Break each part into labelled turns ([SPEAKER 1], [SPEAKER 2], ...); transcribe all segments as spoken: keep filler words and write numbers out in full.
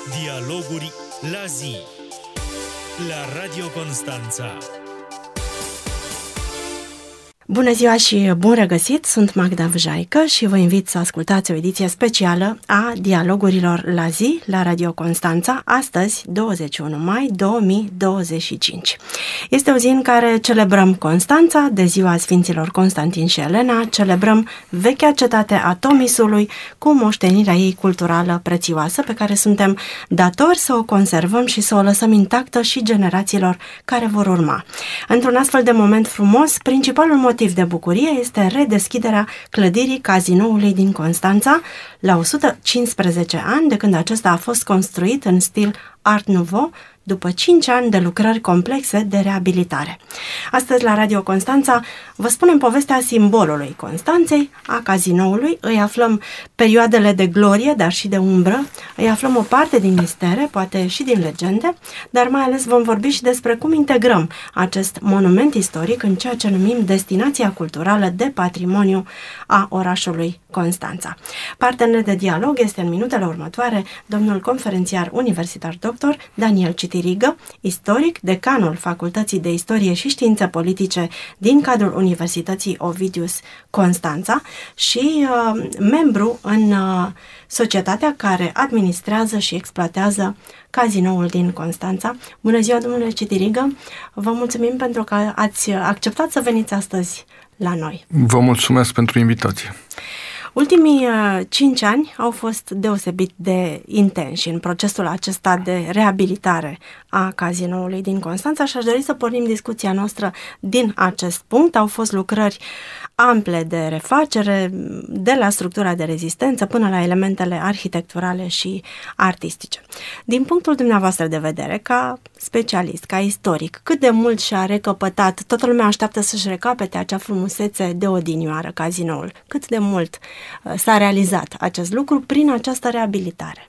[SPEAKER 1] Dialoguri la zi la Radio Constanța.
[SPEAKER 2] Bună ziua și bun regăsit! Sunt Magda Vjaică și vă invit să ascultați o ediție specială a Dialogurilor la zi la Radio Constanța, astăzi, douăzeci și unu mai două mii douăzeci și cinci. Este o zi în care celebrăm Constanța, de ziua Sfinților Constantin și Elena, celebrăm vechea cetate a Tomisului cu moștenirea ei culturală prețioasă, pe care suntem datori să o conservăm și să o lăsăm intactă și generațiilor care vor urma. Într-un astfel de moment frumos, principalul motiv de bucurie este redeschiderea clădirii cazinoului din Constanța la o sută cincisprezece ani de când acesta a fost construit în stil Art Nouveau, după cinci ani de lucrări complexe de reabilitare. Astăzi la Radio Constanța vă spunem povestea simbolului Constanței, a cazinoului, îi aflăm perioadele de glorie, dar și de umbră, îi aflăm o parte din mistere, poate și din legende, dar mai ales vom vorbi și despre cum integrăm acest monument istoric în ceea ce numim destinația culturală de patrimoniu a orașului Constanța. Partener de dialog este în minutele următoare domnul conferențiar universitar doctor Daniel Citirigă, istoric, decanul Facultății de Istorie și Științe Politice din cadrul Universității Ovidius Constanța și uh, membru în uh, societatea care administrează și exploatează cazinoul din Constanța. Bună ziua, domnule Citirigă! Vă mulțumim pentru că ați acceptat să veniți astăzi la noi.
[SPEAKER 3] Vă mulțumesc pentru invitație.
[SPEAKER 2] Ultimii uh, cinci ani au fost deosebit de intensi în procesul acesta de reabilitare a cazinoului din Constanța și aș dori să pornim discuția noastră din acest punct. Au fost lucrări ample de refacere, de la structura de rezistență până la elementele arhitecturale și artistice. Din punctul dumneavoastră de vedere, ca specialist, ca istoric, cât de mult și-a recăpătat, toată lumea așteaptă să-și recapete acea frumusețe de odinioară cazinoul, cât de mult s-a realizat acest lucru prin această reabilitare?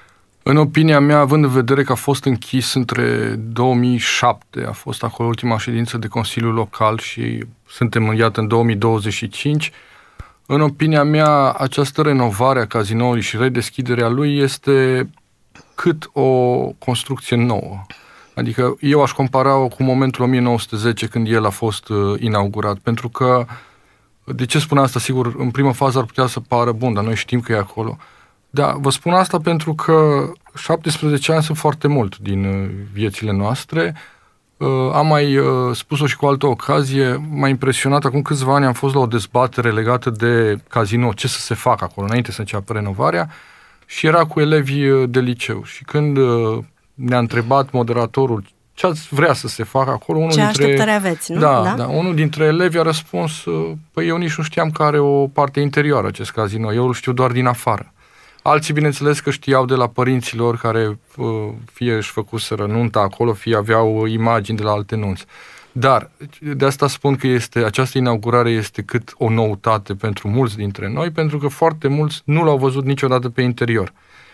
[SPEAKER 3] În opinia mea, având în vedere că a fost închis între două mii șapte, a fost acolo ultima ședință de Consiliu Local și suntem, iată, în două mii douăzeci și cinci, în opinia mea, această renovare a cazinoului și redeschiderea lui este cât o construcție nouă. Adică eu aș compara-o cu momentul o mie nouă sute zece, când el a fost uh, inaugurat, pentru că, de ce spun asta? Sigur, în prima fază ar putea să pară bun, dar noi știm că e acolo. Da, vă spun asta pentru că șaptesprezece ani sunt foarte mult din uh, viețile noastre. Uh, am mai uh, spus-o și cu altă ocazie, m-a impresionat, acum câțiva ani am fost la o dezbatere legată de casino, ce să se facă acolo, înainte să înceapă renovarea, și era cu elevii uh, de liceu. Și când uh, ne-a întrebat moderatorul ce ați vrea să se facă acolo, unul
[SPEAKER 2] ce
[SPEAKER 3] dintre...
[SPEAKER 2] așteptări aveți, nu?
[SPEAKER 3] Da,
[SPEAKER 2] da?
[SPEAKER 3] da, unul dintre elevi a răspuns, uh, păi eu nici nu știam că are o parte interioară acest casino, eu îl știu doar din afară. Alții, bineînțeles, că știau de la părinților care fie își făcuseră nunta acolo, fie aveau imagini de la alte nunți. Dar, de asta spun că este, această inaugurare este cât o noutate pentru mulți dintre noi, pentru că foarte mulți nu l-au văzut niciodată pe interior.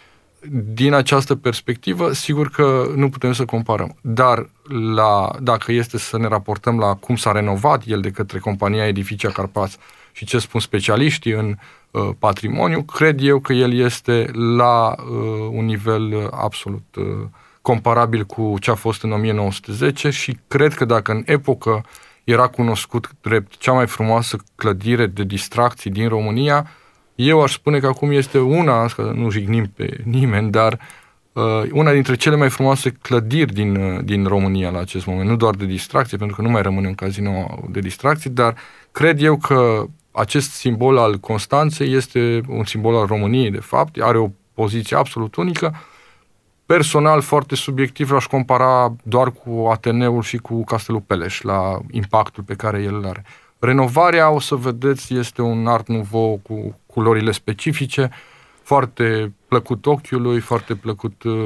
[SPEAKER 3] Din această perspectivă, sigur că nu putem să comparăm. Dar, la, dacă este să ne raportăm la cum s-a renovat el de către compania Edificia Carpați și ce spun specialiștii în uh, patrimoniu, cred eu că el este la uh, un nivel uh, absolut uh, comparabil cu ce a fost în o mie nouă sute zece și cred că dacă în epocă era cunoscut drept cea mai frumoasă clădire de distracții din România, eu aș spune că acum este una, că nu jignim pe nimeni, dar uh, una dintre cele mai frumoase clădiri din, uh, din România la acest moment, nu doar de distracție, pentru că nu mai rămâne un casino de distracții, dar cred eu că acest simbol al Constanței este un simbol al României, de fapt, are o poziție absolut unică. Personal, foarte subiectiv, l-aș compara doar cu Ateneul și cu Castelul Peleș, la impactul pe care el îl are. Renovarea, o să vedeți, este un Art Nouveau cu culorile specifice, foarte plăcut ochiului, foarte plăcut uh,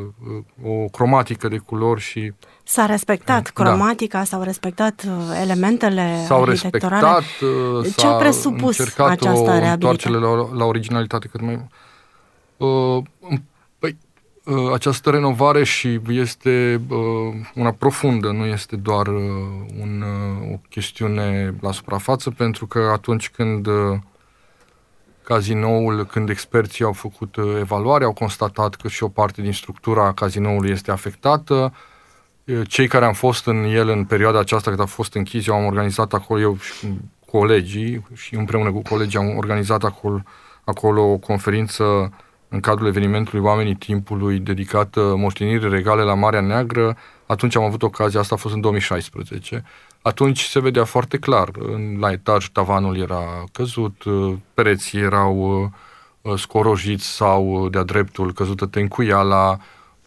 [SPEAKER 3] o cromatică de culori și...
[SPEAKER 2] S-a respectat cromatica, da. S-au respectat uh, elementele
[SPEAKER 3] s-au
[SPEAKER 2] arhitecturale.
[SPEAKER 3] respectat, uh,
[SPEAKER 2] ce a presupus această reabilitare?
[SPEAKER 3] La, la originalitate cât mai... Uh, păi, uh, această renovare și este uh, una profundă, nu este doar uh, un, uh, o chestiune la suprafață, pentru că atunci când uh, cazinoul, când experții au făcut evaluare, au constatat că și o parte din structura cazinoului este afectată. Cei care am fost în el în perioada aceasta când a fost închis, eu am organizat acolo, eu și colegii, și împreună cu colegii am organizat acolo, acolo o conferință în cadrul evenimentului Oamenii Timpului, dedicată moștenirii regale la Marea Neagră. Atunci am avut ocazia, asta a fost în două mii șaisprezece. Atunci se vedea foarte clar, la etaj tavanul era căzut, pereții erau scorojiți sau de-a dreptul căzută tencuiala,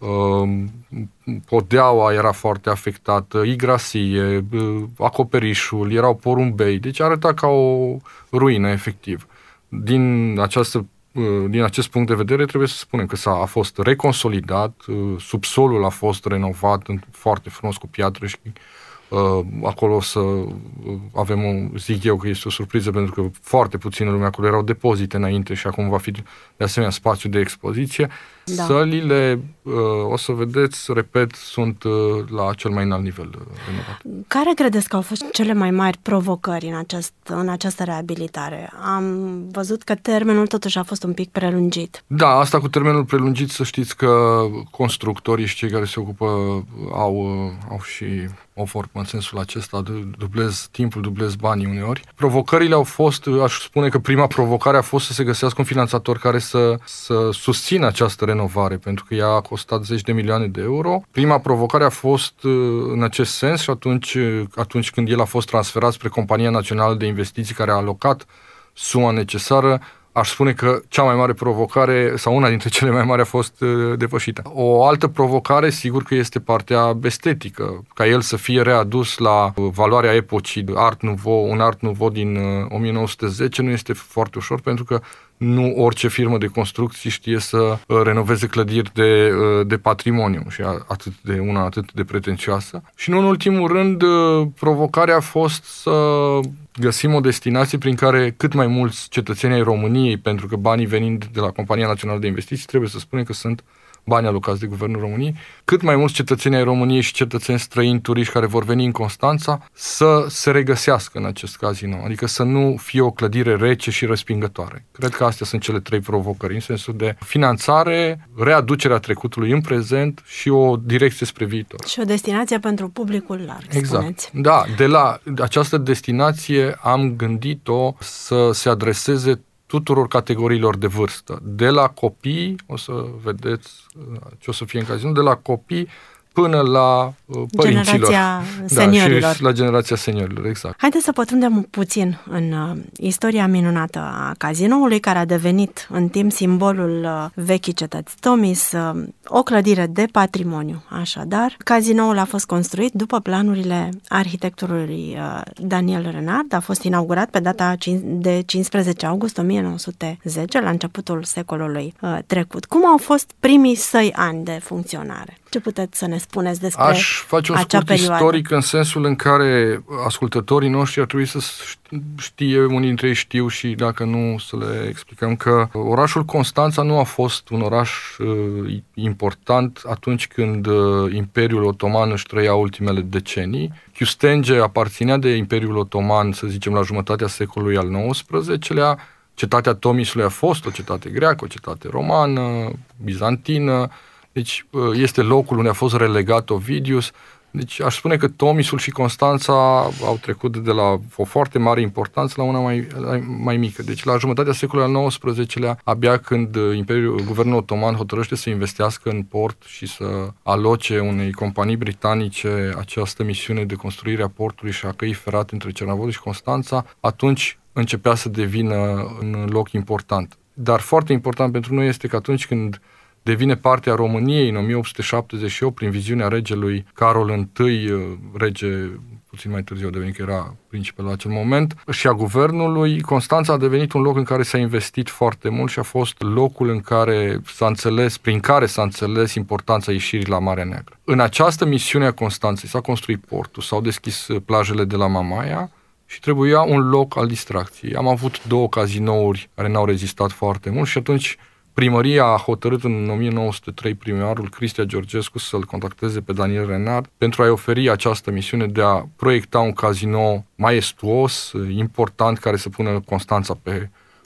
[SPEAKER 3] podeaua era foarte afectată, igrasie, acoperișul, erau porumbei, deci arăta ca o ruină, efectiv. Din, această, din acest punct de vedere trebuie să spunem că s-a, a fost reconsolidat, subsolul a fost renovat foarte frumos cu piatră și Uh, acolo o să avem, o, zic eu că este o surpriză, pentru că foarte puțină lume acolo, erau depozite înainte și acum va fi de asemenea spațiu de expoziție. Da. Sălile, uh, o să vedeți, repet, sunt uh, la cel mai înalt nivel uh, renovat.
[SPEAKER 2] Care credeți că au fost cele mai mari provocări în, acest, în această reabilitare? Am văzut că termenul totuși a fost un pic prelungit.
[SPEAKER 3] Da, asta cu termenul prelungit, să știți că constructorii și cei care se ocupă au, uh, au și o formă în sensul acesta, dublez timpul, dublez banii uneori. Provocările au fost, aș spune că prima provocare a fost să se găsească un finanțator care să, să susțină această renovare, pentru că ea a costat zeci de milioane de euro. Prima provocare a fost în acest sens și atunci, atunci când el a fost transferat spre Compania Națională de Investiții, care a alocat suma necesară, aș spune că cea mai mare provocare, sau una dintre cele mai mari, a fost uh, depășită. O altă provocare, sigur că este partea estetică, ca el să fie readus la uh, valoarea epocii, Art Nouveau, un Art Nouveau din uh, o mie nouă sute zece, nu este foarte ușor, pentru că nu orice firmă de construcții știe să uh, renoveze clădiri de, uh, de patrimoniu și atât de una atât de pretențioasă. Și nu în ultimul rând, uh, provocarea a fost să găsim o destinație prin care cât mai mulți cetățeni ai României, pentru că banii venind de la Compania Națională de Investiții, trebuie să spunem că sunt bani alocați de Guvernul României, cât mai mulți cetățeni ai României și cetățeni străini, turiști care vor veni în Constanța, să se regăsească în acest casino, adică să nu fie o clădire rece și respingătoare. Cred că astea sunt cele trei provocări, în sensul de finanțare, readucerea trecutului în prezent și o direcție spre viitor.
[SPEAKER 2] Și o destinație pentru publicul larg,
[SPEAKER 3] exact.
[SPEAKER 2] Spuneți.
[SPEAKER 3] Da, de la această destinație am gândit-o să se adreseze tuturor categoriilor de vârstă. De la copii, o să vedeți ce o să fie în casino, de la copii până la uh, părinților.
[SPEAKER 2] Generația seniorilor.
[SPEAKER 3] Da, și la generația seniorilor, exact.
[SPEAKER 2] Haideți să pătrundem puțin în uh, istoria minunată a cazinoului, care a devenit în timp simbolul uh, vechii cetăți Tomis, uh, o clădire de patrimoniu. Așadar, cazinoul a fost construit după planurile arhitectului uh, Daniel Renard, a fost inaugurat pe data de cincisprezece august o mie nouă sute zece, la începutul secolului uh, trecut. Cum au fost primii săi ani de funcționare? Ce puteți să ne spuneți despre acea perioadă?
[SPEAKER 3] Aș face un scurt istoric în sensul în care ascultătorii noștri ar trebui să știe, unii dintre ei știu și dacă nu să le explicăm că orașul Constanța nu a fost un oraș uh, important atunci când uh, Imperiul Otoman își trăia ultimele decenii. Chiustenge aparținea de Imperiul Otoman, să zicem, la jumătatea secolului al nouăsprezecelea. Cetatea Tomisului a fost o cetate greacă, o cetate romană, bizantină. Deci este locul unde a fost relegat Ovidius. Deci aș spune că Tomisul și Constanța au trecut de la o foarte mare importanță la una mai, mai mică. Deci la jumătatea secolului al nouăsprezecelea, abia când Imperiul, Guvernul Otoman hotărăște să investească în port și să aloce unei companii britanice această misiune de construire a portului și a căii ferate între Cernavoda și Constanța, atunci începea să devină un loc important. Dar foarte important pentru noi este că atunci când devine parte a României în o mie opt sute șaptezeci și opt prin viziunea regelui Carol I, rege puțin mai târziu a devenit că era principal la acel moment, și a guvernului, Constanța a devenit un loc în care s-a investit foarte mult și a fost locul în care s-a înțeles, prin care s-a înțeles importanța ieșirii la Marea Neagră. În această misiune a Constanței s-a construit portul, s-au deschis plajele de la Mamaia și trebuia un loc al distracției. Am avut două cazinouri care n-au rezistat foarte mult și atunci primăria a hotărât în o mie nouă sute trei primarul Cristia Georgescu să-l contacteze pe Daniel Renard pentru a-i oferi această misiune de a proiecta un casino maestuos, important, care să pună Constanța pe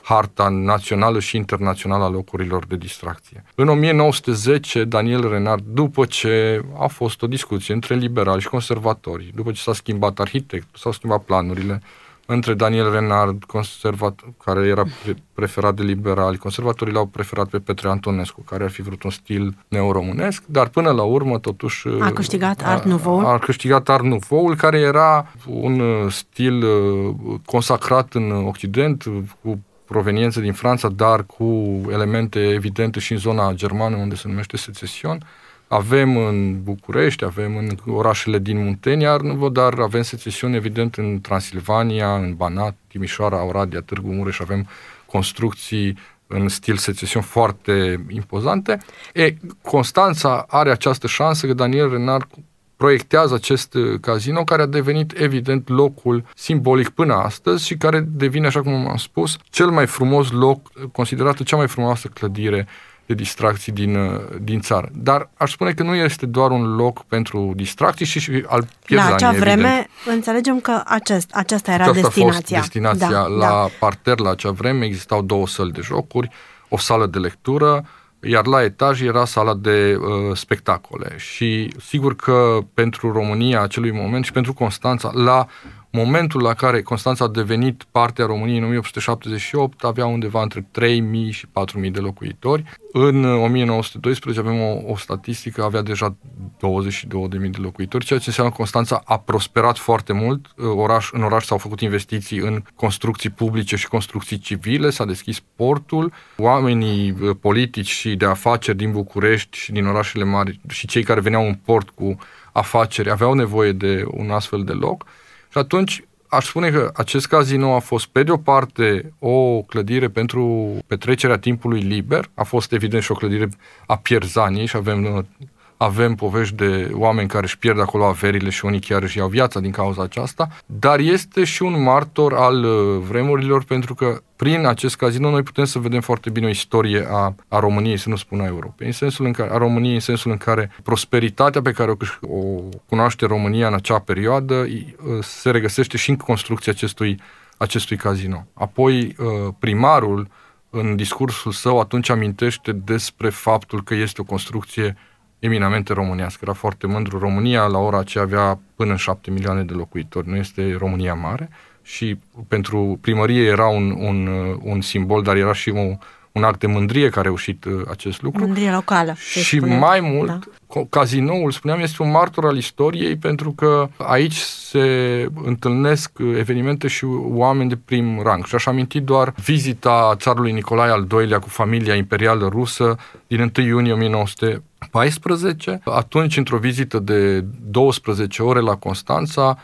[SPEAKER 3] harta națională și internațională a locurilor de distracție. În o mie nouă sute zece, Daniel Renard, după ce a fost o discuție între liberali și conservatori, după ce s-a schimbat arhitectul, s-au schimbat planurile, între Daniel Renard, conservat, care era preferat de liberali, conservatorii l-au preferat pe Petre Antonescu, care ar fi vrut un stil neoromânesc, dar până la urmă, totuși...
[SPEAKER 2] A câștigat Art Nouveau.
[SPEAKER 3] A, a câștigat Art Nouveau, care era un stil consacrat în Occident, cu proveniență din Franța, dar cu elemente evidente și în zona germană, unde se numește Secesion. Avem în București, avem în orașele din Muntenia Art Nouveau, dar avem Secesion evident în Transilvania, în Banat, Timișoara, Oradea, Târgu Mureș, avem construcții în stil Secesion foarte impozante. E, Constanța are această șansă că Daniel Renard proiectează acest casino, care a devenit evident locul simbolic până astăzi și care devine, așa cum am spus, cel mai frumos loc, considerată cea mai frumoasă clădire de distracții din, din țară. Dar aș spune că nu este doar un loc pentru distracții, ci și al pierzanii,
[SPEAKER 2] La acea vreme,
[SPEAKER 3] evident.
[SPEAKER 2] Înțelegem că acest, aceasta era
[SPEAKER 3] aceasta
[SPEAKER 2] destinația.
[SPEAKER 3] a fost destinația. Da, la da. parter, la acea vreme, existau două săli de jocuri, o sală de lectură, iar la etaj era sala de uh, spectacole. Și sigur că pentru România acelui moment și pentru Constanța, la momentul la care Constanța a devenit parte a României în o mie opt sute șaptezeci și opt, avea undeva între trei mii și patru mii de locuitori. În o mie nouă sute doisprezece avem o, o statistică, avea deja douăzeci și două de mii de locuitori, ceea ce înseamnă că Constanța a prosperat foarte mult. Oraș, în oraș s-au făcut investiții în construcții publice și construcții civile, s-a deschis portul. Oamenii politici și de afaceri din București și din orașele mari și cei care veneau în port cu afaceri aveau nevoie de un astfel de loc. Și atunci aș spune că acest casino a fost, pe de o parte, o clădire pentru petrecerea timpului liber, a fost evident și o clădire a pierzaniei și avem, avem povești de oameni care își pierd acolo averile și unii chiar își iau viața din cauza aceasta, dar este și un martor al vremurilor, pentru că prin acest casino noi putem să vedem foarte bine o istorie a, a României, să nu spun a Europei, în sensul în care, a României în sensul în care prosperitatea pe care o, o cunoaște România în acea perioadă se regăsește și în construcția acestui, acestui casino. Apoi primarul, în discursul său, atunci amintește despre faptul că este o construcție eminamente românească. Era foarte mândru. România la ora aceea avea până în șapte milioane de locuitori. Nu este România mare și pentru primărie era un, un, un simbol, dar era și un, un act de mândrie că a reușit acest lucru.
[SPEAKER 2] Mândrie locală.
[SPEAKER 3] Și mai mult, da. Cazinoul, spuneam, este un martor al istoriei, pentru că aici se întâlnesc evenimente și oameni de prim rang. Și aș aminti doar vizita țarului Nicolae al doilea cu familia imperială rusă din întâi iunie o mie nouă sute paisprezece. Atunci, într-o vizită de douăsprezece ore la Constanța,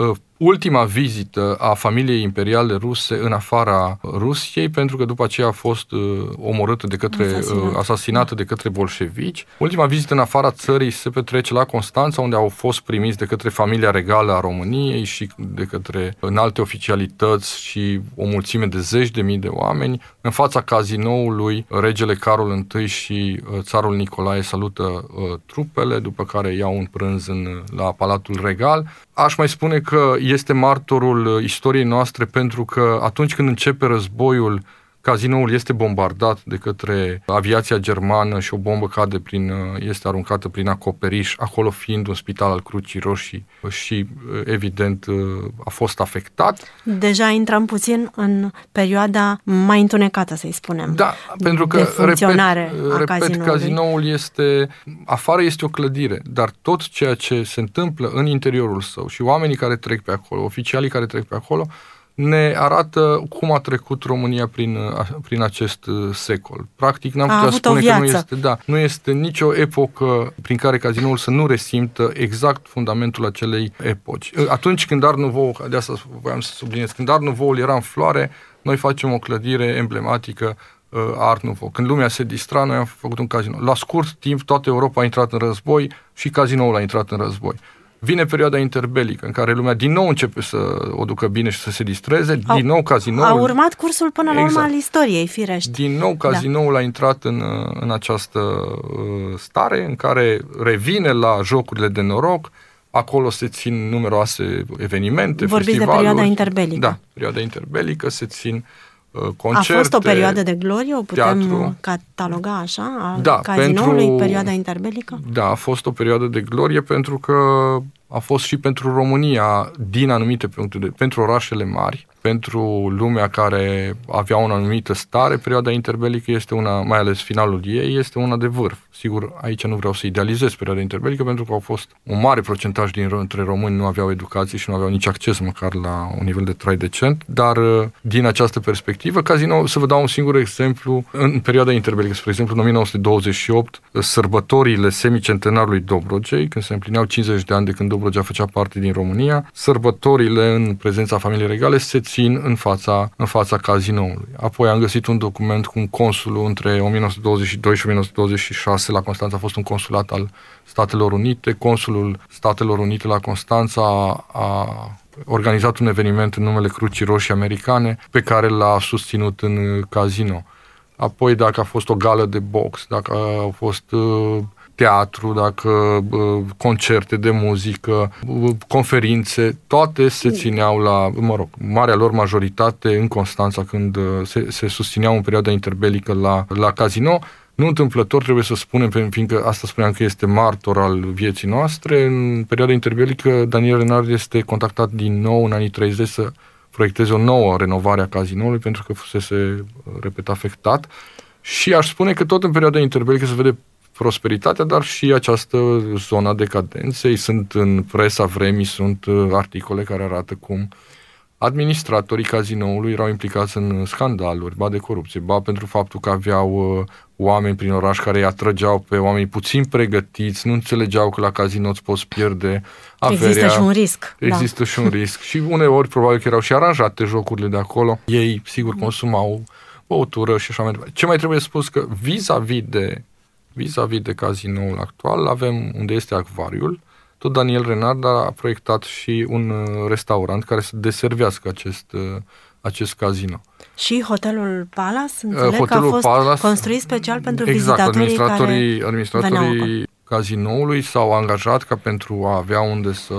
[SPEAKER 3] ultima vizită a familiei imperiale ruse în afara Rusiei, pentru că după aceea a fost uh, omorâtă de către, Asasinat. uh, asasinată de către bolșevici. Ultima vizită în afara țării se petrece la Constanța, unde au fost primiți de către familia regală a României și de către înalte oficialități și o mulțime de zeci de mii de oameni. În fața cazinoului, regele Carol întâi și uh, țarul Nicolae salută uh, trupele, după care iau un prânz în, la Palatul Regal. Aș mai spune că este martorul istoriei noastre, pentru că atunci când începe războiul, cazinoul este bombardat de către aviația germană și o bombă cade prin, este aruncată prin acoperiș, acolo fiind un spital al Crucii Roșii și, evident, a fost afectat.
[SPEAKER 2] Deja intrăm puțin în perioada mai întunecată, să-i spunem.
[SPEAKER 3] Da, pentru că,
[SPEAKER 2] de funcționare
[SPEAKER 3] repet,
[SPEAKER 2] a
[SPEAKER 3] repet
[SPEAKER 2] cazinoului.
[SPEAKER 3] Cazinoul este, afară este o clădire, dar tot ceea ce se întâmplă în interiorul său și oamenii care trec pe acolo, oficialii care trec pe acolo, ne arată cum a trecut România prin, prin acest secol. Practic, n-am putea spune că nu este, da, nu este nicio epocă prin care cazinoul să nu resimtă exact fundamentul acelei epoci. Atunci când Art Nouveau, de asta voiam să subliniez, când Art Nouveau era în floare, noi facem o clădire emblematică a Art Nouveau. Când lumea se distra, noi am făcut un casino. La scurt timp, toată Europa a intrat în război și cazinoul a intrat în război. Vine perioada interbelică, în care lumea din nou începe să o ducă bine și să se distreze, au, din nou cazinoul...
[SPEAKER 2] A urmat cursul până la urmă al istoriei, firește.
[SPEAKER 3] Din nou cazinoul da. a intrat în, în această stare, în care revine la jocurile de noroc, acolo se țin numeroase evenimente,
[SPEAKER 2] Vorbiți
[SPEAKER 3] festivaluri.
[SPEAKER 2] de perioada interbelică.
[SPEAKER 3] Da, perioada interbelică, se țin concerte.
[SPEAKER 2] A fost o perioadă de glorie, o putem
[SPEAKER 3] teatru.
[SPEAKER 2] cataloga așa, a
[SPEAKER 3] da,
[SPEAKER 2] cazinoului,
[SPEAKER 3] pentru,
[SPEAKER 2] perioada interbelică?
[SPEAKER 3] Da, a fost o perioadă de glorie pentru că a fost și pentru România, din anumite puncte de, pentru orașele mari, pentru lumea care avea o anumită stare, perioada interbelică este una, mai ales finalul ei, este una de vârf. Sigur, aici nu vreau să idealizez perioada interbelică, pentru că au fost un mare procentaj dintre români nu aveau educație și nu aveau nici acces măcar la un nivel de trai decent, dar din această perspectivă, Casino, să vă dau un singur exemplu, în perioada interbelică, spre exemplu, în o mie nouă sute douăzeci și opt, sărbătorile semicentenarului Dobrogei, când se împlineau cincizeci de ani de când Dobrogea făcea parte din România, sărbătorile în prezența familiei regale se țin în fața, în fața cazinoului. Apoi am găsit un document cu un consul între o mie nouă sute douăzeci și doi și o mie nouă sute douăzeci și șase la Constanța, a fost un consulat al Statelor Unite. Consulul Statelor Unite la Constanța a, a organizat un eveniment în numele Crucii Roșii Americane pe care l-a susținut în casino. Apoi dacă a fost o gală de box, dacă a fost uh, teatru, dacă uh, concerte de muzică, uh, conferințe, toate se țineau la, mă rog, marea lor majoritate în Constanța când uh, se, se susțineau în perioada interbelică la, la casino. Nu întâmplător, trebuie să spunem, fiindcă asta spuneam că este martor al vieții noastre, în perioada interbelică Daniel Renard este contactat din nou în anii treizeci să proiecteze o nouă renovare a cazinoului pentru că fusese, repet, afectat. Și aș spune că tot în perioada interbelică se vede prosperitatea, dar și această zona decadenței. Sunt în presa vremii, sunt articole care arată cum administratorii cazinoului erau implicați în scandaluri, ba de corupție, ba pentru faptul că aveau uh, oameni prin oraș care îi atrăgeau pe oameni puțin pregătiți, nu înțelegeau că la casino îți poți pierde averea.
[SPEAKER 2] Există și un risc.
[SPEAKER 3] Există
[SPEAKER 2] da.
[SPEAKER 3] și un risc. Și uneori probabil că erau și aranjate jocurile de acolo. Ei, sigur, consumau băutură și așa mai departe. Ce mai trebuie spus că vis-a-vis de, vis-a-vis de cazinoul actual, avem unde este acvariul. Tot Daniel Renard a proiectat și un restaurant care să deservească acest, acest casino.
[SPEAKER 2] Și hotelul Palace, înțeleg
[SPEAKER 3] hotelul
[SPEAKER 2] că a fost
[SPEAKER 3] Palace,
[SPEAKER 2] construit special pentru
[SPEAKER 3] exact,
[SPEAKER 2] vizitatorii
[SPEAKER 3] administratorii,
[SPEAKER 2] care
[SPEAKER 3] administratorii cazinoului s-au angajat ca pentru a avea unde să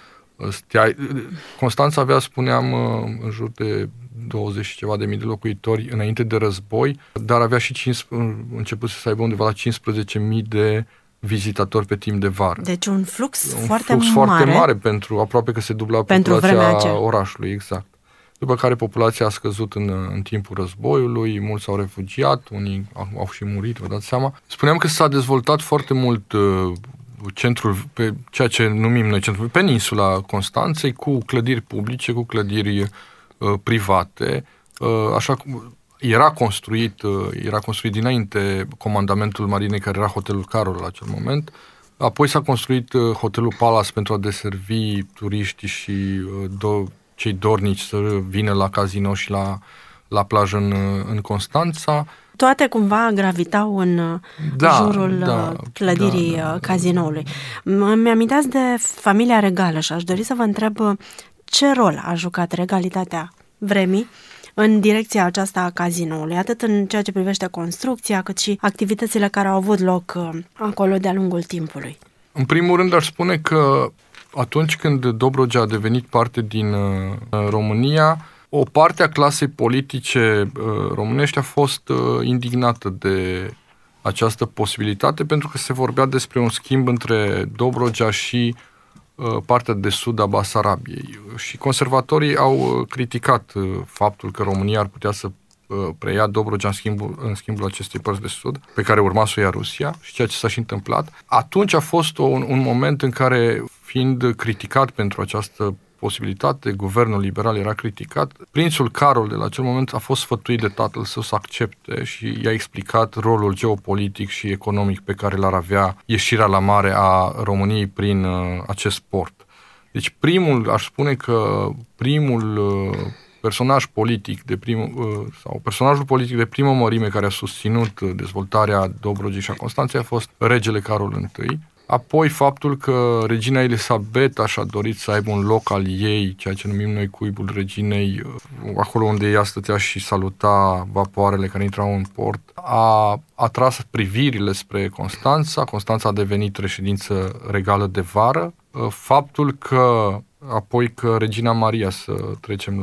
[SPEAKER 3] stea. Constanța avea, spuneam, în jur de douăzeci și ceva de mii de locuitori înainte de război, dar avea și cincisprezece, început să aibă undeva la cincisprezece mii de vizitatori pe timp de vară.
[SPEAKER 2] Deci un flux
[SPEAKER 3] un
[SPEAKER 2] foarte
[SPEAKER 3] flux
[SPEAKER 2] mare.
[SPEAKER 3] foarte mare pentru, aproape că se dubla
[SPEAKER 2] pentru
[SPEAKER 3] populația orașului, exact. După care populația a scăzut în, în timpul războiului, mulți s-au refugiat, unii au, au și murit, vă dați seama. Spuneam că s-a dezvoltat foarte mult uh, centrul, pe ceea ce numim noi centrul, peninsula Constanței, cu clădiri publice, cu clădiri uh, private, uh, așa cum Era construit, era construit dinainte comandamentul marinei, care era hotelul Carol la acel moment. Apoi s-a construit hotelul Palace pentru a deservi turiștii și do, cei dornici să vină la casino și la, la plajă în, în Constanța.
[SPEAKER 2] Toate cumva gravitau în
[SPEAKER 3] da,
[SPEAKER 2] jurul
[SPEAKER 3] da,
[SPEAKER 2] clădirii
[SPEAKER 3] da, da,
[SPEAKER 2] cazinoului. Îmi aminteați de familia regală și aș dori să vă întreb ce rol a jucat regalitatea vremii în direcția aceasta a cazinoului, atât în ceea ce privește construcția, cât și activitățile care au avut loc acolo de-a lungul timpului.
[SPEAKER 3] În primul rând aș spune că atunci când Dobrogea a devenit parte din uh, România, o parte a clasei politice uh, românești a fost uh, indignată de această posibilitate, pentru că se vorbea despre un schimb între Dobrogea și partea de sud a Basarabiei. Și conservatorii au criticat faptul că România ar putea să preia Dobrogea în schimbul, în schimbul acestei părți de sud, pe care urma să o ia Rusia, și ceea ce s-a și întâmplat. Atunci a fost un, un moment în care, fiind criticat pentru această posibilitate, guvernul liberal era criticat, prințul Carol de la acel moment a fost sfătuit de tatăl său să accepte și i-a explicat rolul geopolitic și economic pe care l-ar avea ieșirea la mare a României prin uh, acest port. Deci primul, aș spune că primul uh, personaj politic de primul, uh, sau personajul politic de primă mărime care a susținut dezvoltarea Dobrogei și a Constanței a fost regele Carol întâi. Apoi faptul că regina Elisabeta și-a dorit să aibă un loc al ei, ceea ce numim noi cuibul reginei, acolo unde ea stătea și saluta vapoarele care intrau în port, a atras privirile spre Constanța. Constanța a devenit reședință regală de vară. Faptul că, apoi că regina Maria, să trecem la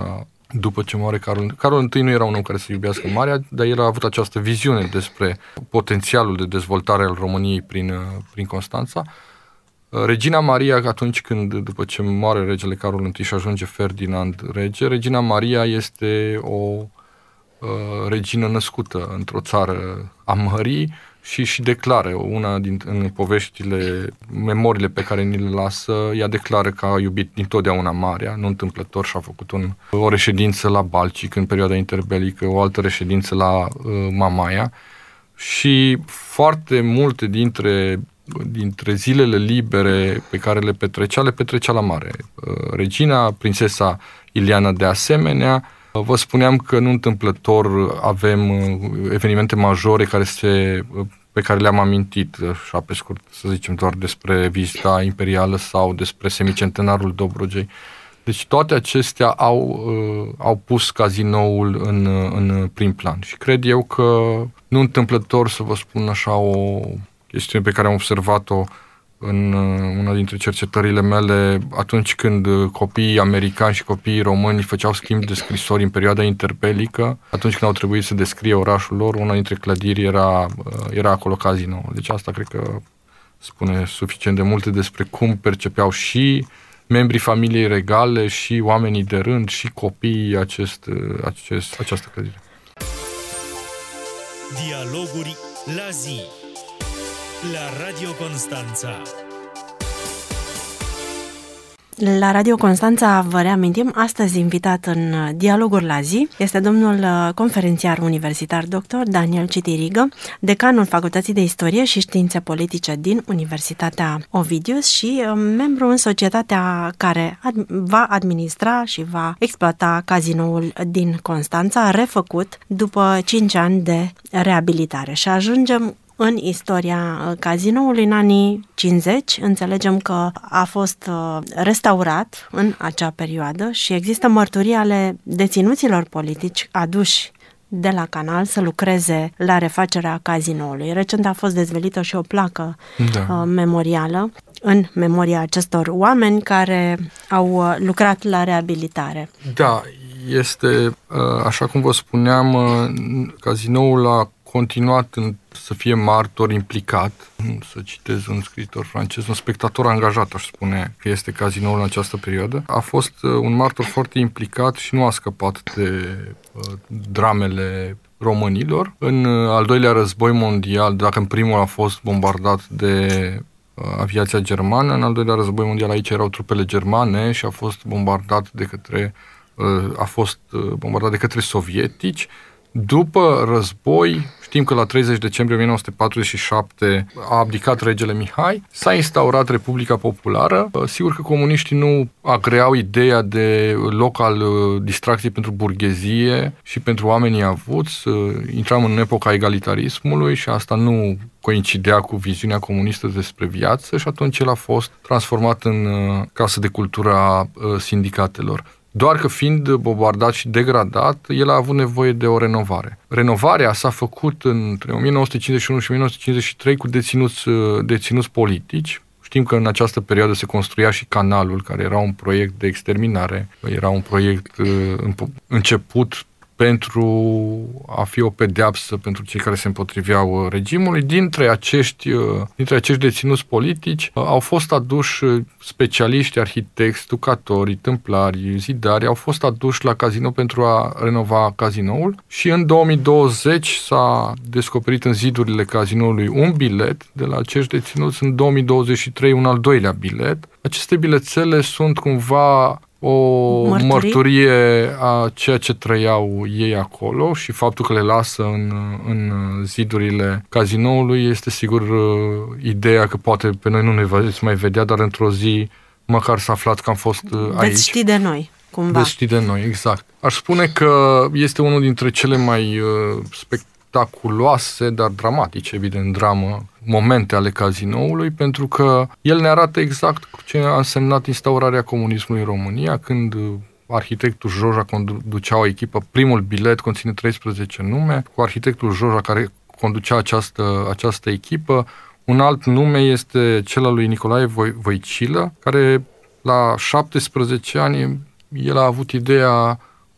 [SPEAKER 3] după ce moare Carol. Carol I nu era un om care să iubească marea, dar el a avut această viziune despre potențialul de dezvoltare al României prin, prin Constanța. Regina Maria, atunci când, după ce moare regele Carol I și ajunge Ferdinand rege, Regina Maria este o uh, regină născută într-o țară a mării și și declară, una din în poveștile, memoriile pe care ni le lasă, ea declară că a iubit dintotdeauna marea, nu întâmplător, și a făcut un, o reședință la Balcic în perioada interbelică, o altă reședință la uh, Mamaia, și foarte multe dintre dintre zilele libere pe care le petrecea, le petrecea la mare. Regina, prințesa Ileana de asemenea. Vă spuneam că nu întâmplător avem evenimente majore care se, pe care le-am amintit, așa pe scurt, să zicem, doar despre vizita imperială sau despre semicentenarul Dobrogei. Deci toate acestea au, au pus cazinoul în, în prim plan și cred eu că nu întâmplător, să vă spun așa, o chestiune pe care am observat-o în una dintre cercetările mele atunci când copiii americani și copiii români făceau schimb de scrisori în perioada interbelică, atunci când au trebuit să descrie orașul lor, una dintre clădiri era, era acolo cazinoul. Deci asta cred că spune suficient de multe despre cum percepeau și membrii familiei regale și oamenii de rând și copiii acest, acest, această clădire.
[SPEAKER 1] Dialoguri la zi la Radio Constanța.
[SPEAKER 2] La Radio Constanța, vă reamintim, astăzi invitat în Dialoguri la zi este domnul conferențiar universitar doctor Daniel Citirigă, decanul Facultății de Istorie și Științe Politice din Universitatea Ovidius și membru în societatea care ad- va administra și va exploata cazinoul din Constanța, refăcut după cinci ani de reabilitare. Și ajungem în istoria cazinoului în anii cincizeci. Înțelegem că a fost restaurat în acea perioadă și există mărturii ale deținuților politici aduși de la canal să lucreze la refacerea cazinoului. Recent a fost dezvelită și o placă da. memorială în memoria acestor oameni care au lucrat la reabilitare.
[SPEAKER 3] Da, este, așa cum vă spuneam, cazinoul a continuat în, să fie martor implicat, să citez un scriitor francez, un spectator angajat, aș spune că este cazinoul în această perioadă. A fost un martor foarte implicat și nu a scăpat de uh, dramele românilor. În al doilea război mondial, dacă în primul a fost bombardat de uh, aviația germană, în al doilea război mondial aici erau trupele germane și a fost bombardat de către, uh, a fost uh, bombardat de către sovietici. După război, știm că la treizeci decembrie o mie nouă sute patruzeci și șapte a abdicat regele Mihai, s-a instaurat Republica Populară. Sigur că comuniștii nu agreau ideea de loc al distracției pentru burghezie și pentru oamenii avuți. Intram în epoca egalitarismului și asta nu coincidea cu viziunea comunistă despre viață și atunci el a fost transformat în casă de cultură a sindicatelor. Doar că fiind bombardat și degradat, el a avut nevoie de o renovare. Renovarea s-a făcut între o mie nouă sute cincizeci și unu și o mie nouă sute cincizeci și trei cu deținuți, deținuți politici. Știm că în această perioadă se construia și canalul, care era un proiect de exterminare, era un proiect început pentru a fi o pedeapsă pentru cei care se împotriveau regimului. Dintre acești, dintre acești deținuți politici au fost aduși specialiști, arhitecți, stucatori, tâmplari, zidari, au fost aduși la cazinou pentru a renova cazinoul și în două mii douăzeci s-a descoperit în zidurile cazinoului un bilet de la acești deținuți, în două mii douăzeci și trei un al doilea bilet. Aceste bilețele sunt cumva o mărturie? mărturie a ceea ce trăiau ei acolo și faptul că le lasă în, în zidurile cazinoului este sigur ideea că poate pe noi nu ne veți mai vedea, dar într-o zi măcar să aflați că am fost aici.
[SPEAKER 2] Veți ști de noi, cumva.
[SPEAKER 3] Veți ști de noi, exact. Aș spune că este unul dintre cele mai uh, spectaculoase, dar dramatice, evident, dramă, momente ale cazinoului, pentru că el ne arată exact ce a însemnat instaurarea comunismului în România, când arhitectul Joja conducea o echipă, primul bilet conține treisprezece nume, cu arhitectul Joja care conducea această, această echipă. Un alt nume este cel al lui Nicolae Voicilă, care la șaptesprezece ani el a avut ideea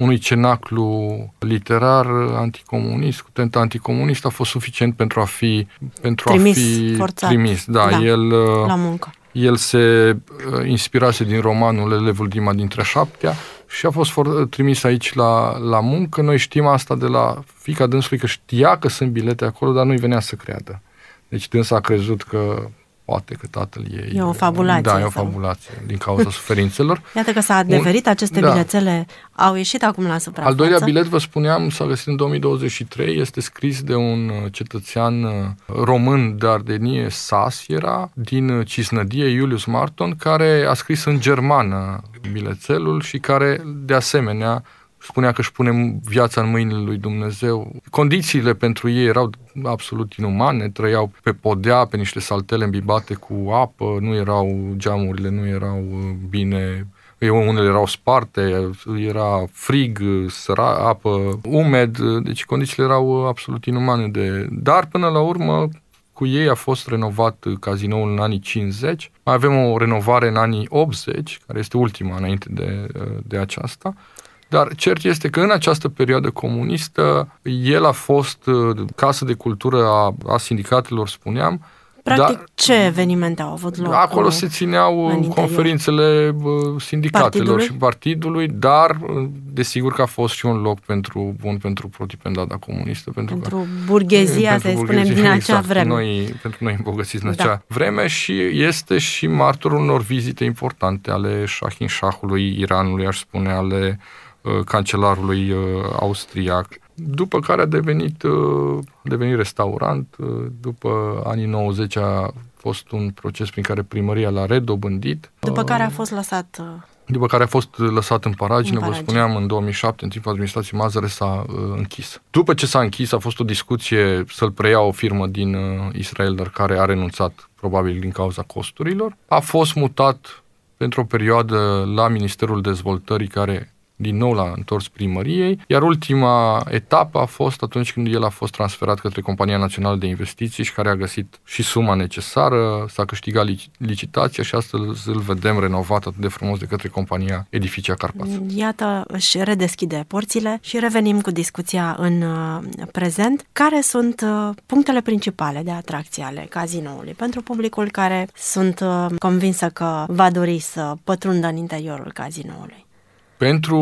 [SPEAKER 3] unui cenaclu literar anticomunist, cu tentă anticomunist, a fost suficient pentru a fi pentru
[SPEAKER 2] trimis,
[SPEAKER 3] a fi
[SPEAKER 2] forțat.
[SPEAKER 3] trimis. Da,
[SPEAKER 2] da,
[SPEAKER 3] el
[SPEAKER 2] la muncă.
[SPEAKER 3] El se inspirase din romanul Elevul Dima dintre a șaptea și a fost for- trimis aici la, la muncă. Noi știm asta de la fiica dânsului, că știa că sunt bilete acolo, dar nu-i venea să creadă. Deci dânsa a crezut că poate că tatăl ei...
[SPEAKER 2] E o fabulație.
[SPEAKER 3] Da, e o
[SPEAKER 2] sau...
[SPEAKER 3] fabulație din cauza suferințelor.
[SPEAKER 2] Iată că s-a adeverit,
[SPEAKER 3] Un,
[SPEAKER 2] aceste
[SPEAKER 3] da.
[SPEAKER 2] bilețele au ieșit acum la suprafață.
[SPEAKER 3] Al doilea bilet, vă spuneam, s-a găsit în două mii douăzeci și trei, este scris de un cetățean român de Ardenie, Sas era, din Cisnădie, Iulius Marton, care a scris în germană bilețelul și care, de asemenea, spunea că își pune viața în mâinile lui Dumnezeu. Condițiile pentru ei erau absolut inumane, trăiau pe podea, pe niște saltele îmbibate cu apă, nu erau, geamurile nu erau bine, unele erau sparte, era frig, săra, apă, umed, deci condițiile erau absolut inumane. De... Dar până la urmă, cu ei a fost renovat cazinoul în anii cincizeci, mai avem o renovare în anii optzeci, care este ultima înainte de, de aceasta. Dar cert este că în această perioadă comunistă el a fost casă de cultură a, a sindicatelor, spuneam.
[SPEAKER 2] Practic,
[SPEAKER 3] dar,
[SPEAKER 2] ce evenimente au avut loc?
[SPEAKER 3] Acolo se țineau conferințele sindicatelor partidului? și partidului, dar desigur că a fost și un loc pentru bun pentru protipendada comunistă. Pentru,
[SPEAKER 2] pentru
[SPEAKER 3] că,
[SPEAKER 2] burghezia,
[SPEAKER 3] pentru
[SPEAKER 2] să-i
[SPEAKER 3] burghezia,
[SPEAKER 2] spunem, din acea
[SPEAKER 3] exact,
[SPEAKER 2] vreme.
[SPEAKER 3] Noi, pentru noi îmbogățiți în
[SPEAKER 2] da.
[SPEAKER 3] acea vreme și este și martorul unor vizite importante ale Shahinshahului Iranului, aș spune, ale cancelarului uh, austriac, după care a devenit, uh, a devenit restaurant. Uh, după anii nouăzeci a fost un proces prin care primăria l-a redobândit.
[SPEAKER 2] După care a fost lăsat... Uh,
[SPEAKER 3] după care a fost lăsat în paragină,
[SPEAKER 2] în
[SPEAKER 3] vă spuneam, în două mii șapte, în timpul administrației Mazăre s-a uh, închis. După ce s-a închis, a fost o discuție să-l preia o firmă din uh, Israel, dar care a renunțat, probabil din cauza costurilor. A fost mutat pentru o perioadă la Ministerul Dezvoltării, care din nou l-a întors primăriei, iar ultima etapă a fost atunci când el a fost transferat către Compania Națională de Investiții și care a găsit și suma necesară, s-a câștigat licitația și astăzi îl vedem renovat atât de frumos de către compania Edificia Carpați.
[SPEAKER 2] Iată, își redeschide porțile și revenim cu discuția în prezent. Care sunt punctele principale de atracție ale cazinoului pentru publicul care sunt convinsă că va dori să pătrundă în interiorul cazinoului?
[SPEAKER 3] Pentru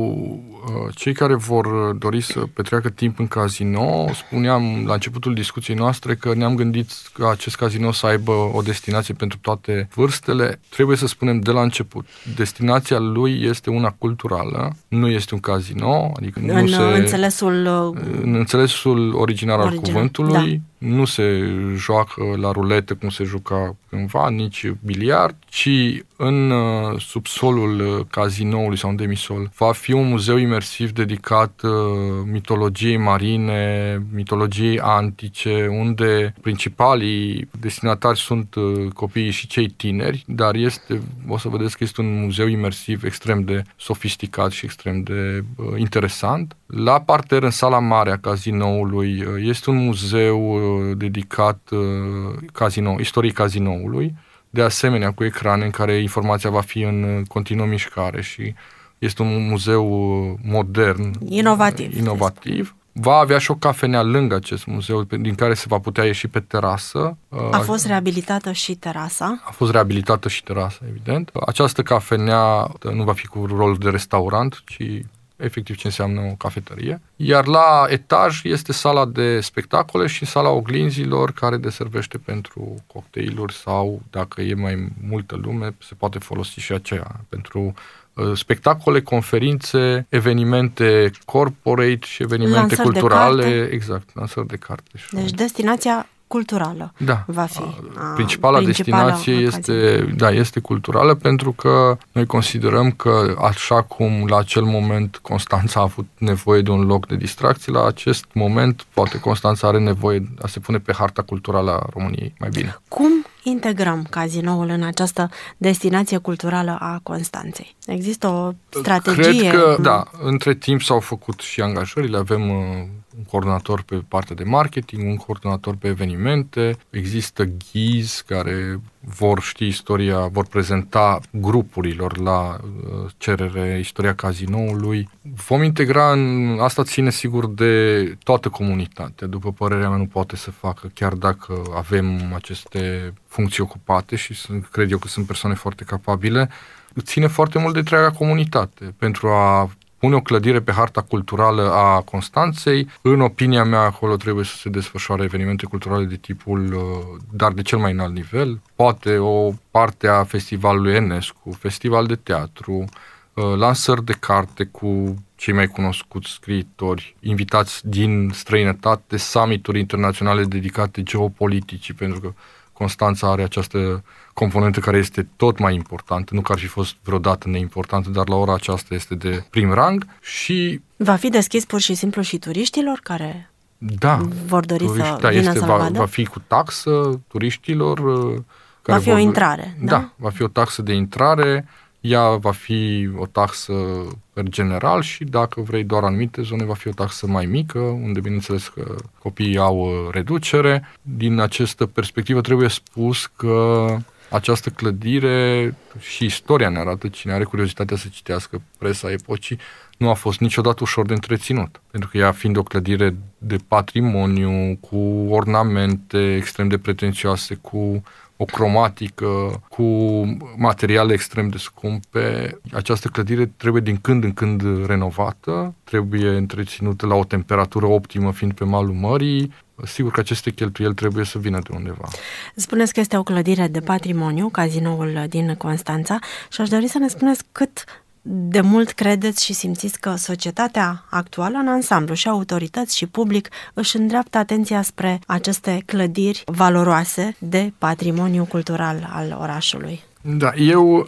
[SPEAKER 3] uh, cei care vor dori să petreacă timp în casino, spuneam la începutul discuției noastre că ne-am gândit ca acest casino să aibă o destinație pentru toate vârstele. Trebuie să spunem de la început, destinația lui este una culturală, nu este un casino, adică nu
[SPEAKER 2] în
[SPEAKER 3] se,
[SPEAKER 2] înțelesul
[SPEAKER 3] în înțelesul original,
[SPEAKER 2] original
[SPEAKER 3] al cuvântului.
[SPEAKER 2] Da.
[SPEAKER 3] Nu se joacă la ruletă cum se juca cândva, nici biliard, ci în uh, subsolul cazinoului sau în demisol va fi un muzeu imersiv dedicat uh, mitologiei marine, mitologiei antice, unde principalii destinatari sunt uh, copiii și cei tineri, dar este, o să vedeți că este un muzeu imersiv extrem de sofisticat și extrem de uh, interesant. La parter, în sala mare a cazinoului, uh, este un muzeu uh, dedicat uh, casino, istoriei cazinoului, de asemenea cu ecrane în care informația va fi în continuă mișcare și este un muzeu modern,
[SPEAKER 2] inovativ.
[SPEAKER 3] inovativ. Va avea și o cafenea lângă acest muzeu, din care se va putea ieși pe terasă.
[SPEAKER 2] A fost reabilitată și terasa?
[SPEAKER 3] A fost reabilitată și terasa, evident. Această cafenea nu va fi cu rol de restaurant, ci efectiv ce înseamnă o cafetărie. Iar la etaj este sala de spectacole și sala oglinzilor, care deservește pentru cocktailuri sau, dacă e mai multă lume, se poate folosi și aceea pentru uh, spectacole, conferințe, evenimente corporate și evenimente
[SPEAKER 2] lansări
[SPEAKER 3] culturale.
[SPEAKER 2] De carte.
[SPEAKER 3] Exact, lansări de carte. Și
[SPEAKER 2] deci destinația culturală
[SPEAKER 3] da.
[SPEAKER 2] va fi.
[SPEAKER 3] A, principala, principala destinație este, da, este culturală, pentru că noi considerăm că așa cum la acel moment Constanța a avut nevoie de un loc de distracție, la acest moment poate Constanța are nevoie a se pune pe harta culturală a României mai bine.
[SPEAKER 2] Cum integrăm cazinoul în această destinație culturală a Constanței? Există o strategie?
[SPEAKER 3] Cred că, da, între timp s-au făcut și angajările, avem uh, un coordonator pe partea de marketing, un coordonator pe evenimente, există ghizi care vor ști istoria, vor prezenta grupurilor la cerere istoria cazinoului. Vom integra în asta, ține sigur de toată comunitatea. După părerea mea nu poate să facă, chiar dacă avem aceste funcții ocupate și sunt, cred eu că sunt persoane foarte capabile, ține foarte mult de întreaga comunitate. Pentru a pune o clădire pe harta culturală a Constanței, în opinia mea, acolo trebuie să se desfășoare evenimente culturale de tipul, dar de cel mai înalt nivel, poate o parte a festivalului Enescu, festival de teatru, lansări de carte cu cei mai cunoscuți scriitori, invitați din străinătate, summit-uri internaționale dedicate geopoliticii, pentru că Constanța are această componentă care este tot mai importantă, nu că ar fi fost vreodată neimportantă, dar la ora aceasta este de prim rang și...
[SPEAKER 2] Va fi deschis pur și simplu și turiștilor care
[SPEAKER 3] da,
[SPEAKER 2] vor dori
[SPEAKER 3] turiști,
[SPEAKER 2] să
[SPEAKER 3] da,
[SPEAKER 2] vină
[SPEAKER 3] este,
[SPEAKER 2] să-l
[SPEAKER 3] va,
[SPEAKER 2] vadă?
[SPEAKER 3] va fi cu taxă turiștilor.
[SPEAKER 2] Va
[SPEAKER 3] Care
[SPEAKER 2] fi
[SPEAKER 3] vor...
[SPEAKER 2] o intrare, da?
[SPEAKER 3] Da, va fi o taxă de intrare, ea va fi o taxă per general și dacă vrei doar anumite zone va fi o taxă mai mică, unde bineînțeles că copiii au reducere. Din această perspectivă trebuie spus că această clădire și istoria ne arată, cine are curiozitatea să citească presa epocii, nu a fost niciodată ușor de întreținut. Pentru că ea fiind o clădire de patrimoniu, cu ornamente extrem de pretențioase, cu o cromatică, cu materiale extrem de scumpe. Această clădire trebuie din când în când renovată, trebuie întreținută la o temperatură optimă, fiind pe malul mării. Sigur că aceste cheltuieli trebuie să vină de undeva.
[SPEAKER 2] Spuneți că este o clădire de patrimoniu, cazinoul din Constanța, și aș dori să ne spuneți cât de mult credeți și simțiți că societatea actuală, în ansamblu, și autorități și public, își îndreaptă atenția spre aceste clădiri valoroase de patrimoniu cultural al orașului.
[SPEAKER 3] Da, eu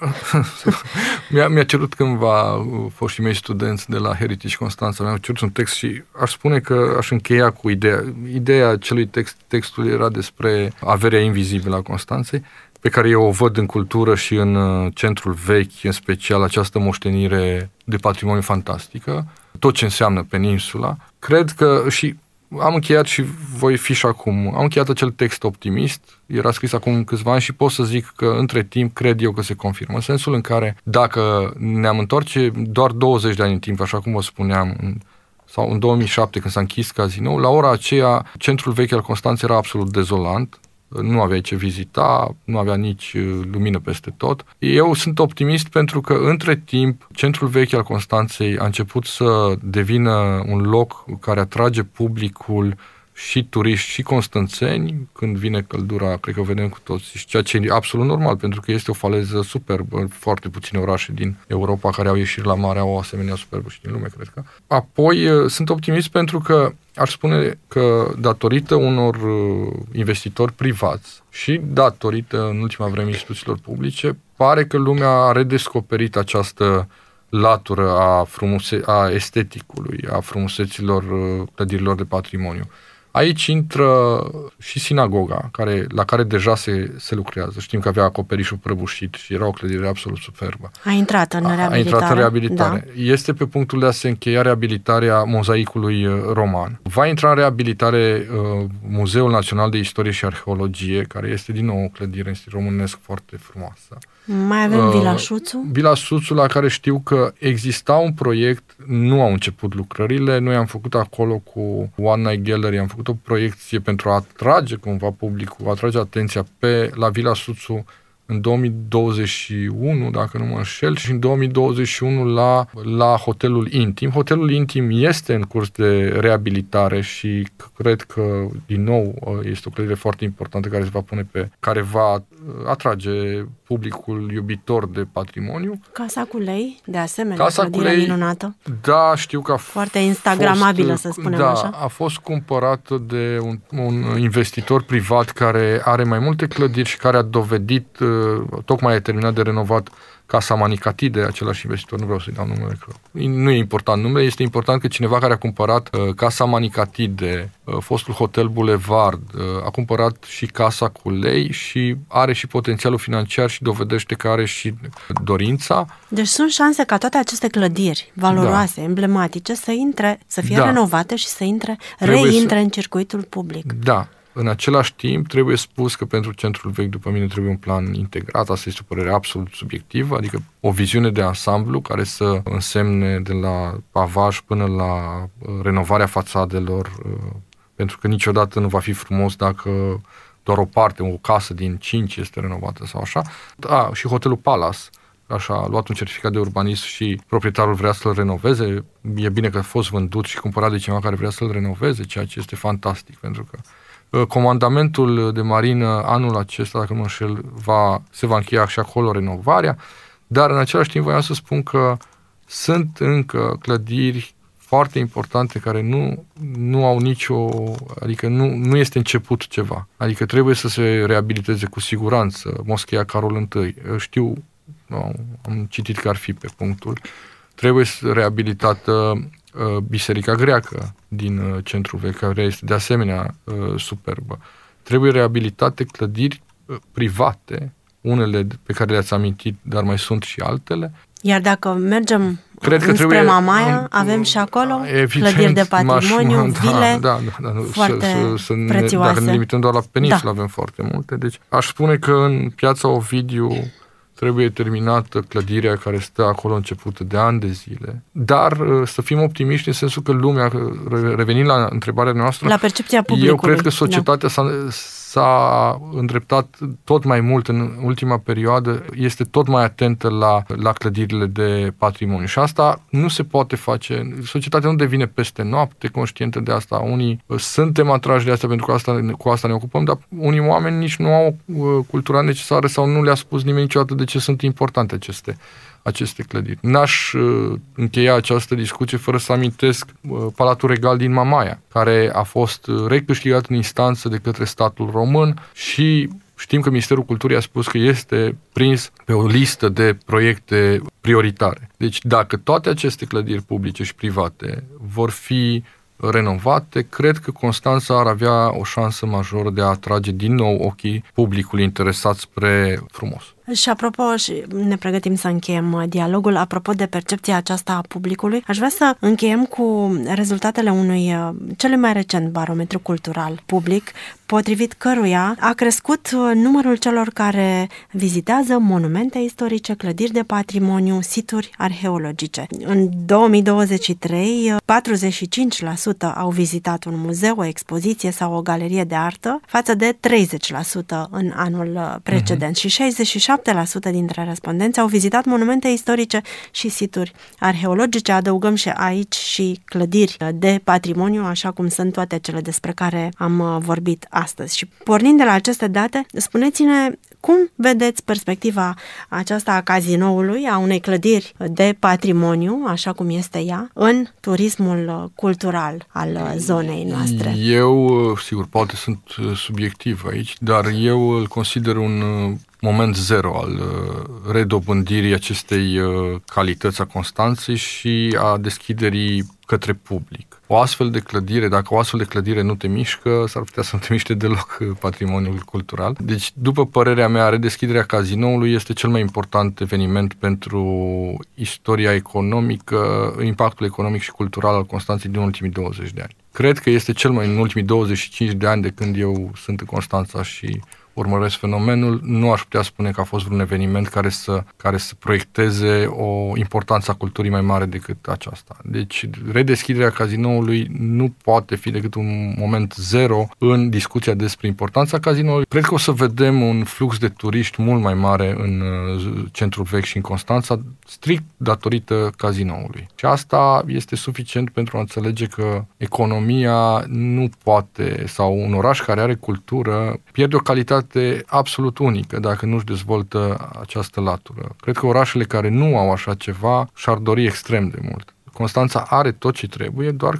[SPEAKER 3] mi-a, mi-a cerut cândva foștii mei studenți de la Heritage Constanța, mi-au cerut un text și aș spune că aș încheia cu ideea. Ideea acelui text, textul era despre averea invizibilă a Constanței, pe care eu o văd în cultură și în centrul vechi, în special această moștenire de patrimoniu fantastică, tot ce înseamnă peninsula. Cred că și am încheiat și voi fi și acum, am încheiat acel text optimist, era scris acum câțiva ani și pot să zic că între timp cred eu că se confirmă, în sensul în care dacă ne-am întoarce doar douăzeci de ani în timp, așa cum vă spuneam, în, sau în două mii șapte când s-a închis cazinoul, la ora aceea centrul vechi al Constanței era absolut dezolant, nu aveai ce vizita, nu avea nici lumină peste tot. Eu sunt optimist pentru că între timp centrul vechi al Constanței a început să devină un loc care atrage publicul și turiști și constanțeni. Când vine căldura, cred că o vedem cu toți, ceea ce e absolut normal, pentru că este o faleză superbă. Foarte puține orașe din Europa care au ieșiri la mare au o asemenea superbă și din lume, cred că. Apoi, sunt optimist pentru că aș spune că datorită unor investitori privați și datorită, în ultima vreme, instituțiilor publice, pare că lumea a redescoperit această latură a, frumuse- a esteticului, a frumuseților clădirilor de patrimoniu. Aici intră și sinagoga, care, la care deja se, se lucrează. Știm că avea acoperișul prăbușit și era o clădire absolut superbă.
[SPEAKER 2] A intrat în reabilitare.
[SPEAKER 3] A intrat în reabilitare. Da. Este pe punctul de a se încheia reabilitarea mozaicului roman. Va intra în reabilitare uh, Muzeul Național de Istorie și Arheologie, care este din nou o clădire în stil românesc foarte frumoasă.
[SPEAKER 2] Mai avem uh, Vila Șuțu?
[SPEAKER 3] Vila Șuțu, la care știu că exista un proiect, nu au început lucrările, noi am făcut acolo cu One Night Gallery, am făcut o proiecție pentru a atrage cumva publicul, a atrage atenția pe la Vila Șuțu în două mii douăzeci și unu, dacă nu mă înșel, și în două mii douăzeci și unu la, la Hotelul Intim. Hotelul Intim este în curs de reabilitare și cred că, din nou, este o clădire foarte importantă care se va pune pe, care va atrage publicul iubitor de patrimoniu.
[SPEAKER 2] Casa cu lei, de asemenea,
[SPEAKER 3] Casa
[SPEAKER 2] clădire
[SPEAKER 3] cu lei,
[SPEAKER 2] minunată.
[SPEAKER 3] Da, știu că a
[SPEAKER 2] foarte instagramabilă,
[SPEAKER 3] fost,
[SPEAKER 2] să spunem
[SPEAKER 3] da,
[SPEAKER 2] așa.
[SPEAKER 3] a fost cumpărată de un, un investitor privat care are mai multe clădiri și care a dovedit, tocmai a terminat de renovat Casa Manicatide, același investitor, nu vreau să-i dau numele, că nu e important numele, este important că cineva care a cumpărat uh, Casa Manicatide, uh, fostul Hotel Boulevard, uh, a cumpărat și Casa cu lei și are și potențialul financiar și dovedește că are și dorința.
[SPEAKER 2] Deci sunt șanse ca toate aceste clădiri valoroase, da. emblematice, să intre, să fie da. renovate și să intre, trebuie reintre să... în circuitul public.
[SPEAKER 3] Da. În același timp, trebuie spus că pentru centrul vechi, după mine, trebuie un plan integrat. Asta este o părere absolut subiectivă, adică o viziune de ansamblu care să însemne de la pavaj până la renovarea fațadelor, pentru că niciodată nu va fi frumos dacă doar o parte, o casă din cinci este renovată sau așa. Da, și Hotelul Palace, așa, a luat un certificat de urbanism și proprietarul vrea să-l renoveze. E bine că a fost vândut și cumpărat de cineva care vrea să-l renoveze, ceea ce este fantastic, pentru că comandamentul de marină anul acesta, dacă nu mă înșel, va, se va încheia și acolo renovarea, dar în același timp voiam să spun că sunt încă clădiri foarte importante care nu, nu au nicio, adică nu, nu este început ceva. Adică trebuie să se reabiliteze cu siguranță. Moscheea Carol întâi, știu, am citit că ar fi pe punctul, trebuie reabilitată Biserica Greacă din centrul vechi, care este de asemenea superbă. Trebuie reabilitate clădiri private, unele pe care le-ați amintit, dar mai sunt și altele.
[SPEAKER 2] Iar dacă mergem Cred că spre Mamaia, avem și acolo evident, clădiri de patrimoniu, da, vile
[SPEAKER 3] da, da, da,
[SPEAKER 2] foarte
[SPEAKER 3] să, să
[SPEAKER 2] prețioase.
[SPEAKER 3] Ne, dacă ne limităm doar la peninsulă, da. avem foarte multe. Deci aș spune că în Piața Ovidiu trebuie terminată clădirea care stă acolo începută de ani de zile. Dar să fim optimiști în sensul că lumea, revenind la întrebarea noastră,
[SPEAKER 2] la percepția publicului.
[SPEAKER 3] Eu cred că societatea da. s-a, s-a îndreptat tot mai mult în ultima perioadă, este tot mai atentă la, la clădirile de patrimoniu. Și asta nu se poate face. Societatea nu devine peste noapte conștientă de asta. Unii suntem atrași de asta pentru că asta, cu asta ne ocupăm, dar unii oameni nici nu au cultura necesară sau nu le-a spus nimeni niciodată de ce sunt importante aceste, aceste clădiri. N-aș uh, încheia această discuție fără să amintesc uh, Palatul Regal din Mamaia, care a fost recâștigat în instanță de către statul român și știm că Ministerul Culturii a spus că este prins pe o listă de proiecte prioritare. Deci dacă toate aceste clădiri publice și private vor fi renovate, cred că Constanța ar avea o șansă majoră de a atrage din nou ochii publicului interesat spre frumos.
[SPEAKER 2] Și apropo, și ne pregătim să încheiem dialogul, apropo de percepția aceasta a publicului, aș vrea să încheiem cu rezultatele unui cel mai recent barometru cultural public, potrivit căruia a crescut numărul celor care vizitează monumente istorice, clădiri de patrimoniu, situri arheologice. În două mii douăzeci și trei, patruzeci și cinci la sută au vizitat un muzeu, o expoziție sau o galerie de artă, față de treizeci la sută în anul precedent, uh-huh. și șaizeci și șapte la sută dintre respondenți au vizitat monumente istorice și situri arheologice. Adăugăm și aici și clădiri de patrimoniu, așa cum sunt toate cele despre care am vorbit astăzi. Și pornind de la aceste date, spuneți-ne cum vedeți perspectiva aceasta a cazinoului, a unei clădiri de patrimoniu, așa cum este ea, în turismul cultural al zonei noastre?
[SPEAKER 3] Eu, sigur, poate sunt subiectiv aici, dar eu îl consider un moment zero al redobândirii acestei calități a Constanței și a deschiderii către public. O astfel de clădire, dacă o astfel de clădire nu te mișcă, s-ar putea să nu te miște deloc patrimoniul cultural. Deci, după părerea mea, redeschiderea cazinoului este cel mai important eveniment pentru istoria economică, impactul economic și cultural al Constanței din ultimii douăzeci de ani. Cred că este cel mai în ultimii douăzeci și cinci de ani de când eu sunt în Constanța și urmăresc fenomenul, nu aș putea spune că a fost vreun eveniment care să, care să proiecteze o importanță a culturii mai mare decât aceasta. Deci, redeschiderea cazinoului nu poate fi decât un moment zero în discuția despre importanța cazinoului. Cred că o să vedem un flux de turiști mult mai mare în centrul vechi și în Constanța, strict datorită cazinoului. Și asta este suficient pentru a înțelege că economia nu poate, sau un oraș care are cultură, pierde o calitate absolut unică dacă nu-și dezvoltă această latură. Cred că orașele care nu au așa ceva și-ar dori extrem de mult. Constanța are tot ce trebuie, doar că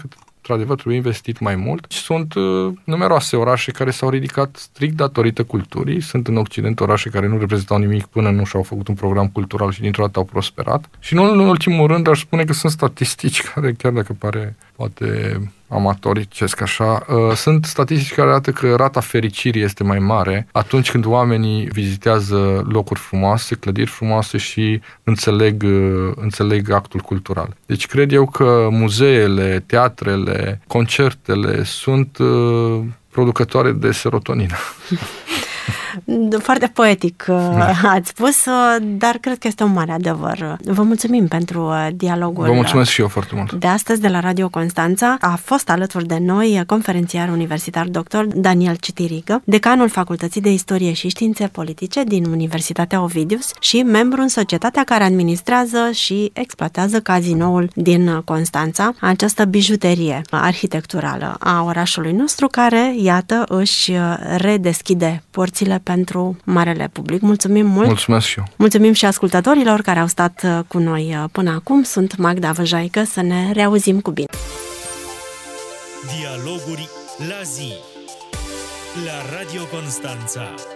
[SPEAKER 3] într-adevăr, trebuie investit mai mult. Sunt uh, numeroase orașe care s-au ridicat strict datorită culturii. Sunt în Occident orașe care nu reprezentau nimic până nu și-au făcut un program cultural și dintr-o dată au prosperat. Și nu în ultimul rând aș spune că sunt statistici care, chiar dacă pare poate amatoricesc așa, uh, sunt statistici care arată că rata fericirii este mai mare atunci când oamenii vizitează locuri frumoase, clădiri frumoase și înțeleg, uh, înțeleg actul cultural. Deci cred eu că muzeele, teatrele, concertele sunt uh, producătoare de serotonină.
[SPEAKER 2] Foarte poetic ați spus, dar cred că este un mare adevăr. Vă mulțumim pentru dialogul.
[SPEAKER 3] Vă mulțumesc și eu foarte mult.
[SPEAKER 2] De astăzi, de la Radio Constanța, a fost alături de noi conferențiar universitar doctor Daniel Citirigă, decanul Facultății de Istorie și Științe Politice din Universitatea Ovidius și membru în societatea care administrează și exploatează cazinoul din Constanța, această bijuterie arhitecturală a orașului nostru care, iată, își redeschide porțile pentru marele public. Mulțumim mult!
[SPEAKER 3] Mulțumesc și eu!
[SPEAKER 2] Mulțumim și ascultătorilor care au stat cu noi până acum. Sunt Magda Văjaică, să ne reauzim cu bine!
[SPEAKER 1] Dialoguri la zi la Radio Constanța.